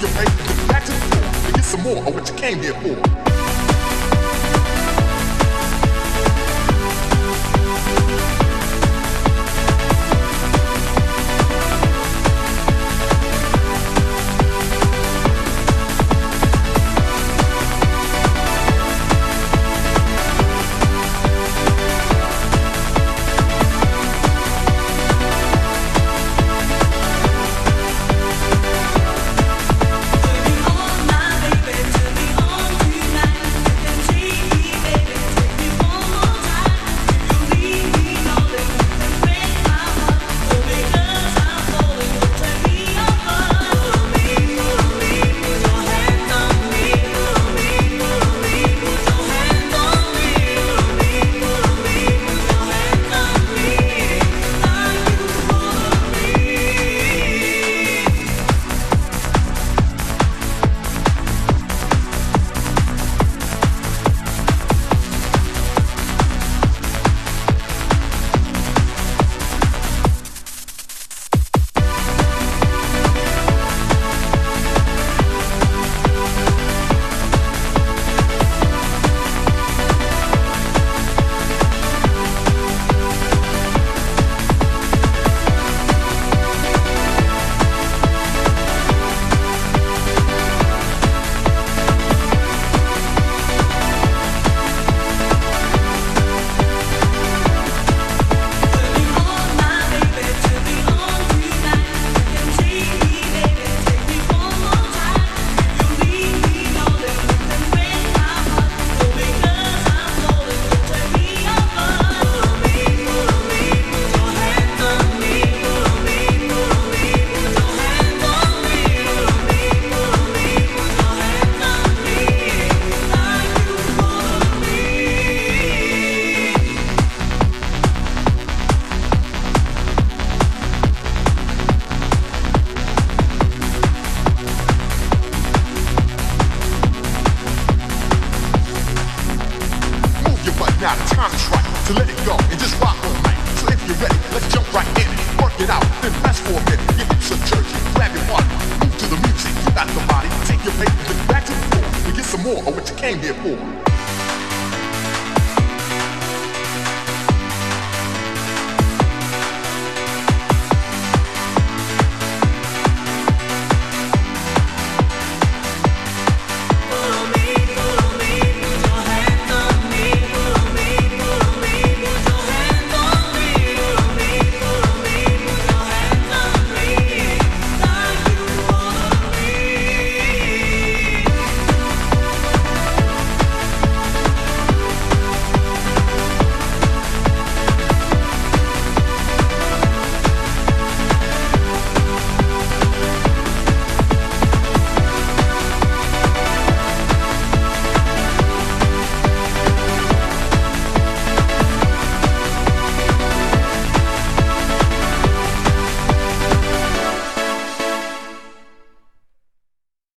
your pay, then back to the floor to get some more of what you came here for. Now the time is right to let it go and just rock all night. So if you're ready, let's jump right in it. Work it out, then rest for a minute. Get some church, grab your water, move to the music. You got the body, take your paper, then back to the floor and get some more of what you came here for.